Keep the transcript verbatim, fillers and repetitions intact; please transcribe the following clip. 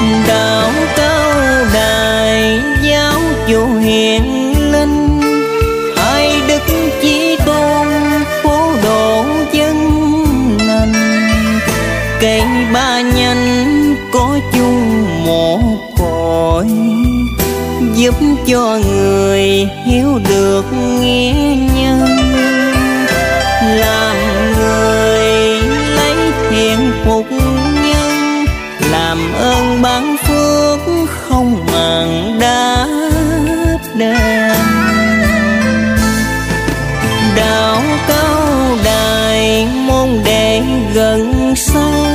Đạo cao đài giáo chủ hiền linh, hai đức chí tôn phổ độ dân lành. Cây ba nhánh có chung một cội, giúp cho người hiểu được nghĩa nhân. Làm người lấy thiện phục nhân, làm ơn ban phước không màng đáp đền. Đạo cao đài môn đệ gần xa,